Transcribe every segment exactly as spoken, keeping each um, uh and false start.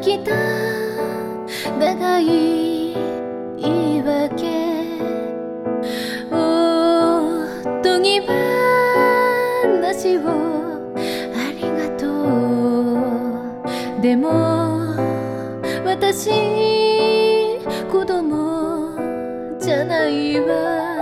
きた長い言い訳おとぎ話をありがとう。でも私子供じゃないわ。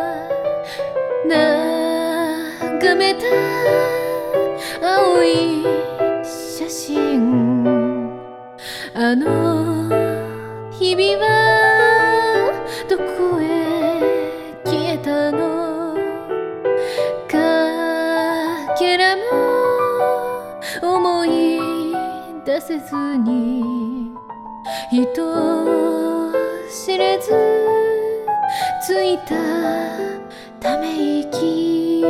眺めた青い写真あの日々はどこへ消えたのかけらも思い出せずに人知れずついたため息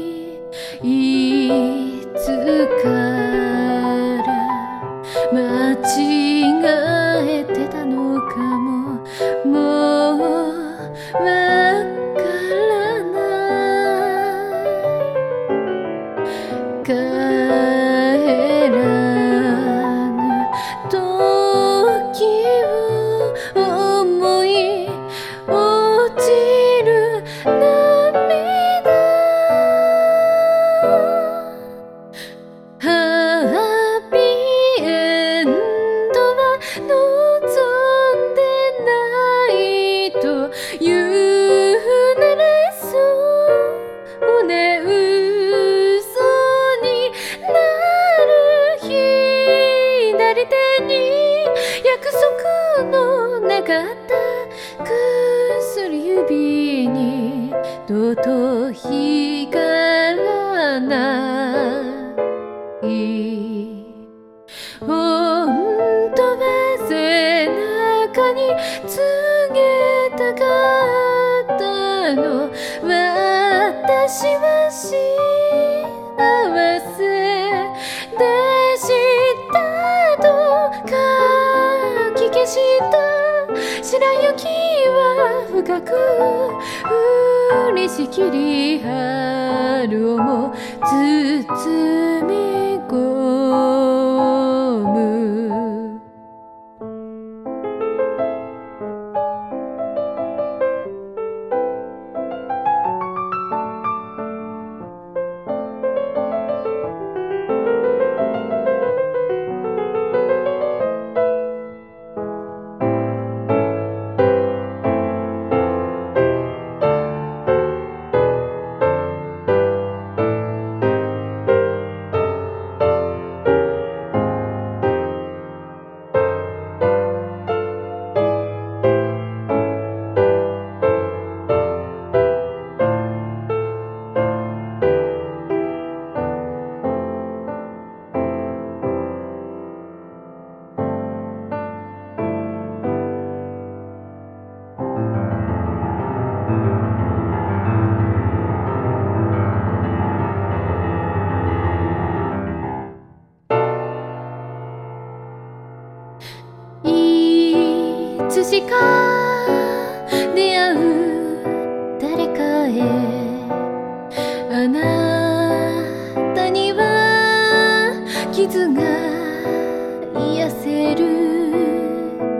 いつから間違えてたのかももうわからない帰らぬ時を思い落ちる涙ハッピーエンドは望んでないと言うならそうね嘘になる左手に約束のなかった薬指にとうとう光らない本当は背中に告げたかったの私は幸せでしたと書き消した白雪は深く降りしきり春をも包み込むいつしか出会う誰かへあなたには傷が癒せる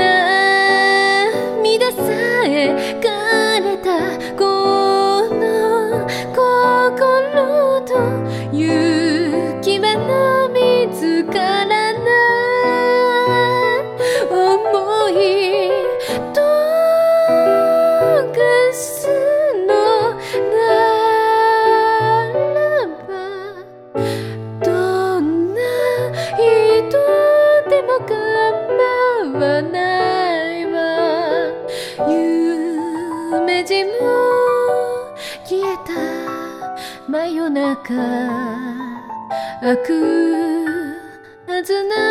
涙さえ枯れたこの心と雪は飲みつからない思い溶かすのならばどんな人でも構わないわ夢路も消えた真夜中開くはずな